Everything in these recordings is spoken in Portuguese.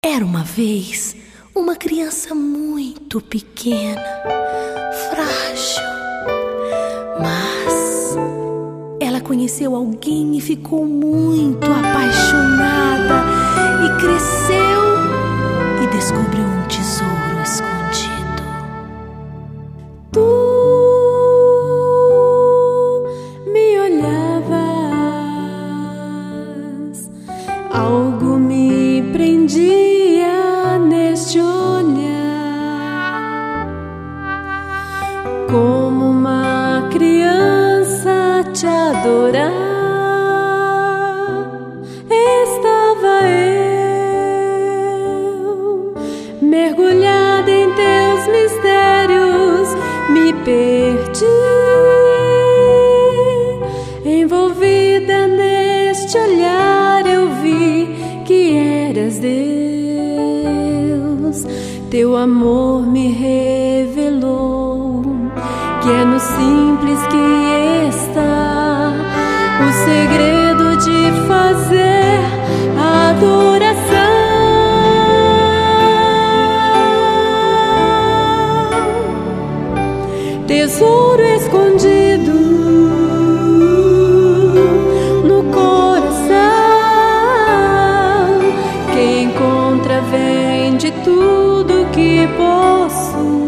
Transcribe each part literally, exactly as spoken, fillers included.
Era uma vez uma criança muito pequena, frágil, mas ela conheceu alguém e ficou muito apaixonada e cresceu e descobriu um tesouro escondido. Tu me olhavas, algo me prendia neste olhar, como uma criança te adorar. Estava eu, mergulhada em teus mistérios, me perdi, envolvida neste olhar. Eu vi que eras Deus, teu amor me revelou que é no simples que está o segredo de fazer a adoração. Tesouro escondido no coração, quem encontra vende tudo que possui,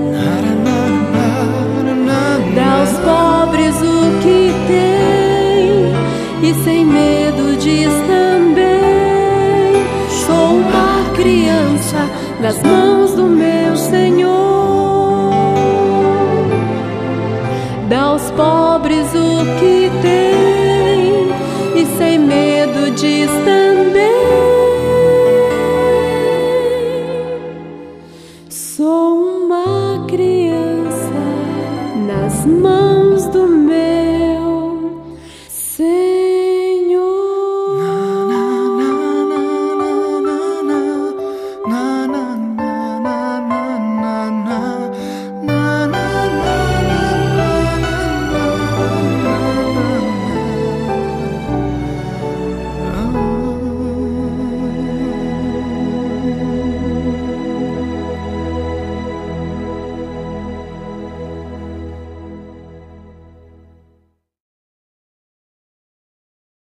dá aos pobres o que tem e sem medo diz também: sou uma criança nas mãos do meu Senhor.